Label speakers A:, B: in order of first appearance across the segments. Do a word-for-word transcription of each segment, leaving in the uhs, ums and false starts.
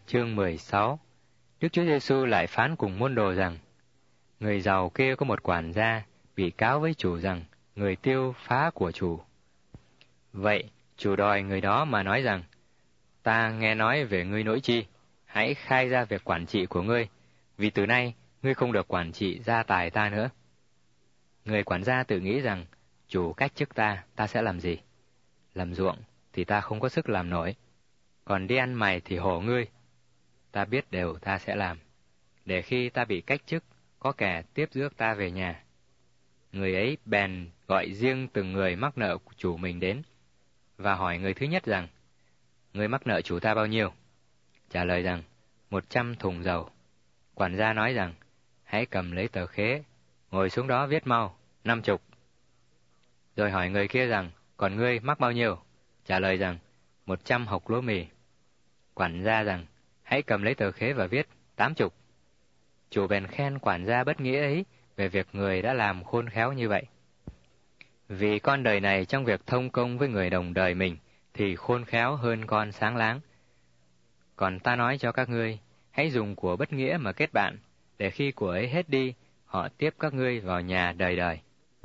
A: Chương mười sáu. Đức Chúa Giêsu lại phán cùng môn đồ rằng: Người giàu kia có một quản gia bị cáo với chủ rằng người tiêu phá của chủ. Vậy chủ đòi người đó mà nói rằng: Ta nghe nói về ngươi nỗi chi, hãy khai ra việc quản trị của ngươi, vì từ nay ngươi không được quản trị gia tài ta nữa. Người quản gia tự nghĩ rằng: Chủ cách chức ta, ta sẽ làm gì? Làm ruộng thì ta không có sức làm nổi, còn đi ăn mày thì hổ ngươi. Ta biết đều ta sẽ làm, để khi ta bị cách chức, có kẻ tiếp rước ta về nhà. Người ấy bèn gọi riêng từng người mắc nợ của chủ mình đến, và hỏi người thứ nhất rằng: Ngươi mắc nợ chủ ta bao nhiêu? Trả lời rằng: Một trăm thùng dầu. Quản gia nói rằng: Hãy cầm lấy tờ khế, ngồi xuống đó viết mau, năm chục. Rồi hỏi người kia rằng: Còn ngươi mắc bao nhiêu? Trả lời rằng: Một trăm hộc lúa mì. Quản gia rằng: Hãy cầm lấy tờ khế và viết tám chục. Chủ bèn khen quản gia bất nghĩa ấy về việc người đã làm khôn khéo như vậy. Vì con đời này trong việc thông công với người đồng đời mình thì khôn khéo hơn con sáng láng. Còn ta nói cho các ngươi, hãy dùng của bất nghĩa mà kết bạn, để khi của ấy hết đi, họ tiếp các ngươi vào nhà đời đời.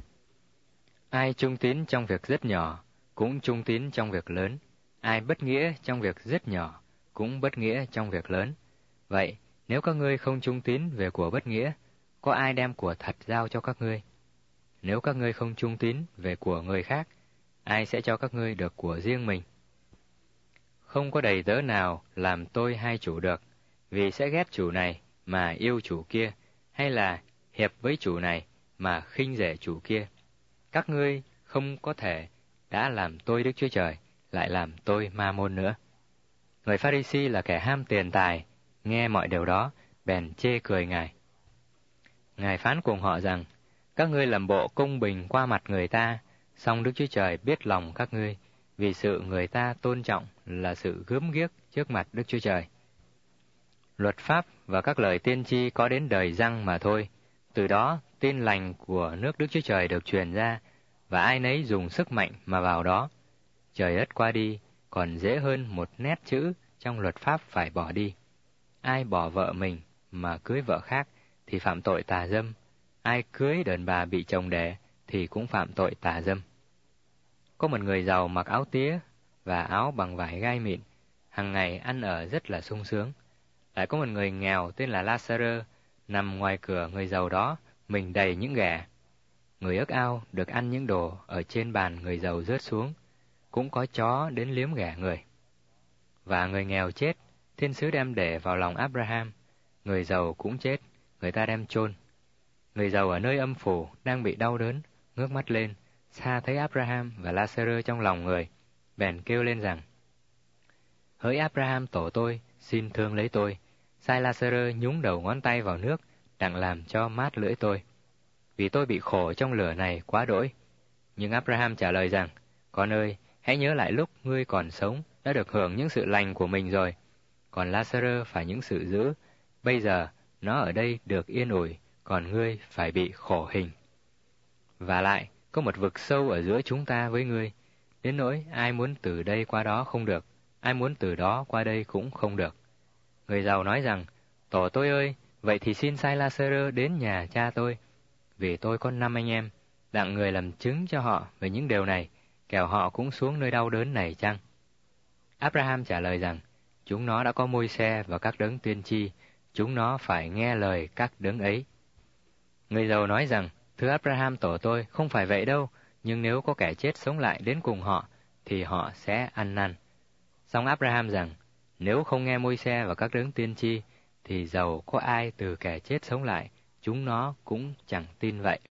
A: Ai trung tín trong việc rất nhỏ, cũng trung tín trong việc lớn. Ai bất nghĩa trong việc rất nhỏ, cũng bất nghĩa trong việc lớn. Vậy, nếu các ngươi không trung tín về của bất nghĩa, có ai đem của thật giao cho các ngươi? Nếu các ngươi không trung tín về của người khác, ai sẽ cho các ngươi được của riêng mình? Không có đầy tớ nào làm tôi hai chủ được, vì sẽ ghét chủ này mà yêu chủ kia, hay là hiệp với chủ này mà khinh rẻ chủ kia. Các ngươi không có thể đã làm tôi Đức Chúa Trời, lại làm tôi Ma-môn nữa. Người Pha-ri-si là kẻ ham tiền tài, nghe mọi điều đó, bèn chê cười Ngài. Ngài phán cùng họ rằng: Các ngươi làm bộ công bình qua mặt người ta, song Đức Chúa Trời biết lòng các ngươi, vì sự người ta tôn trọng là sự gớm ghiếc trước mặt Đức Chúa Trời. Luật pháp và các lời tiên tri có đến đời răng mà thôi, từ đó tin lành của nước Đức Chúa Trời được truyền ra, và ai nấy dùng sức mạnh mà vào đó. Trời đất qua đi, còn dễ hơn một nét chữ trong luật pháp phải bỏ đi. Ai bỏ vợ mình mà cưới vợ khác thì phạm tội tà dâm. Ai cưới đàn bà bị chồng đẻ thì cũng phạm tội tà dâm. Có một người giàu mặc áo tía và áo bằng vải gai mịn, hàng ngày ăn ở rất là sung sướng. Lại có một người nghèo tên là La-sa-rơ, nằm ngoài cửa người giàu đó, mình đầy những ghẻ. Người ước ao được ăn những đồ ở trên bàn người giàu rớt xuống, cũng có chó đến liếm ghẻ người. Và người nghèo chết, thiên sứ đem để vào lòng Abraham. Người giàu cũng chết, người ta đem chôn. Người giàu ở nơi âm phủ đang bị đau đớn, ngước mắt lên, xa thấy Abraham và La-sa-rơ trong lòng người, bèn kêu lên rằng: Hỡi Abraham tổ tôi, xin thương lấy tôi, sai La-sa-rơ nhúng đầu ngón tay vào nước, đặng làm cho mát lưỡi tôi, vì tôi bị khổ trong lửa này quá đỗi. Nhưng Abraham trả lời rằng: Con ơi, hãy nhớ lại lúc ngươi còn sống đã được hưởng những sự lành của mình rồi, còn La-sa-rơ phải những sự dữ. Bây giờ nó ở đây được yên ủi, còn ngươi phải bị khổ hình. Và lại, có một vực sâu ở giữa chúng ta với ngươi, đến nỗi ai muốn từ đây qua đó không được, ai muốn từ đó qua đây cũng không được. Người giàu nói rằng: Tổ tôi ơi, vậy thì xin sai La-sa-rơ đến nhà cha tôi, vì tôi có năm anh em, đặng người làm chứng cho họ về những điều này, kẻo họ cũng xuống nơi đau đớn này chăng? Abraham trả lời rằng: Chúng nó đã có Môi-se và các đấng tiên tri, chúng nó phải nghe lời các đấng ấy. Người giàu nói rằng: Thưa Abraham tổ tôi, không phải vậy đâu, nhưng nếu có kẻ chết sống lại đến cùng họ, thì họ sẽ ăn năn. Song Abraham rằng: Nếu không nghe Môi-se và các đấng tiên tri, thì dầu có ai từ kẻ chết sống lại, chúng nó cũng chẳng tin vậy.